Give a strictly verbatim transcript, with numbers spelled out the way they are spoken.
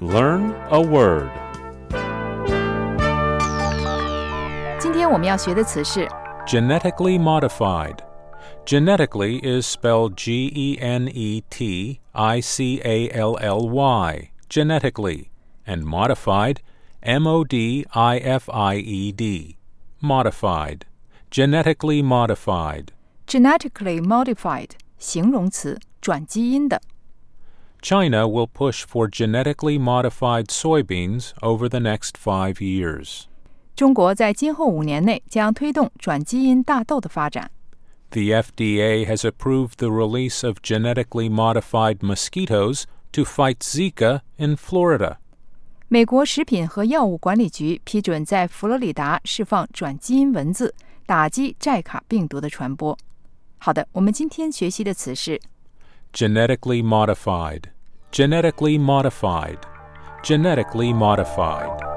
Learn a word. 今天我们要学的词是 Genetically modified. Genetically is spelled G E N E T I C A L L Y, genetically, and modified, M O D I F I E D, modified, genetically modified. genetically modified 形容词，转基因的。 China will push for genetically modified soybeans over the next five years. 中国在今后五年内将推动转基因大豆的发展。 The F D A has approved the release of genetically modified mosquitoes to fight Zika in Florida. 美国食品和药物管理局批准在佛罗里达释放转基因蚊子，打击寨卡病毒的传播。好的，我们今天学习的词是 Genetically modified, genetically modified, genetically modified.